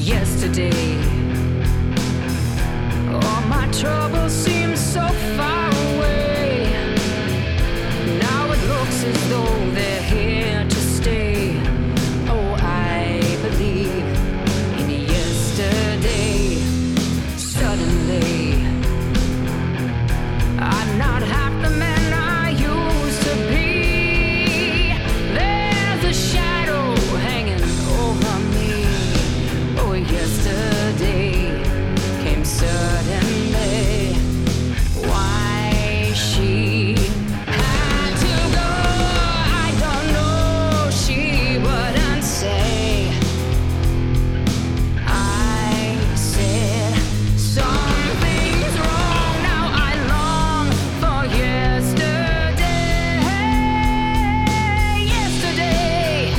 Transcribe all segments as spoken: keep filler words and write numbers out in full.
yesterday. All my troubles seem so far away. Now it looks as though they're here to stay. Oh, I believe in yesterday. Suddenly, I'm not half the man I used to be. There's a shadow hanging over me. Oh, yesterday came suddenly. Why she had to go, I don't know. She wouldn't say. I said something's wrong. Now I long for yesterday. Yesterday,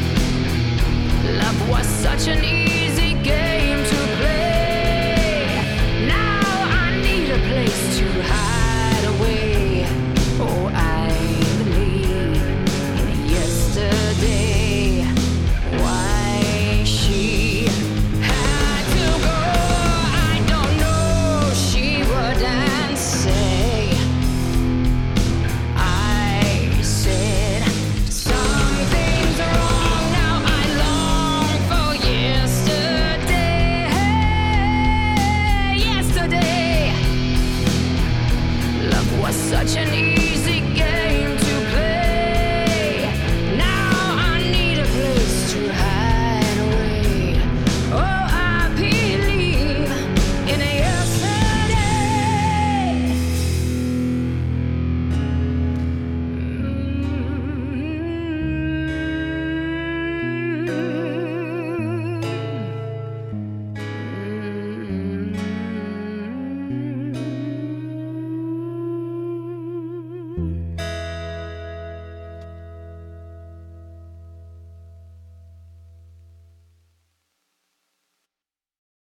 love was such an easy game to play. Now I need a place to hide away. Oh, I believe in yesterday. Why she had to go, I don't know. She wouldn't say. I said something's wrong. Now I long for yesterday. Yesterday, love was such an easy game to play. Now I need a place to hide away. Oh, I believe in yesterday. Mm.